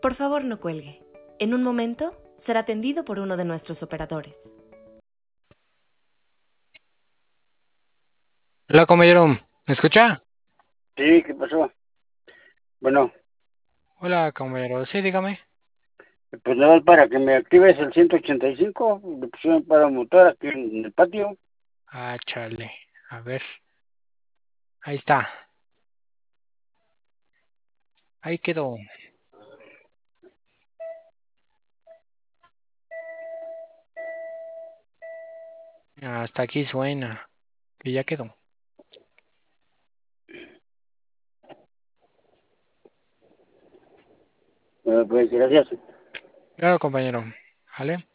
Por favor, no cuelgue. En un momento será atendido por uno de nuestros operadores. Hola, compañero. ¿Me escucha? Sí, ¿qué pasó? Bueno, Hola, compañero. Sí, dígame. pues nada más para que me actives el 185, le pusieron para montar aquí en el patio. Ah, chale. A ver. Ahí está. Ahí quedó. Hasta aquí suena. Que ya quedó. Pues gracias. Claro, compañero. ¿Vale?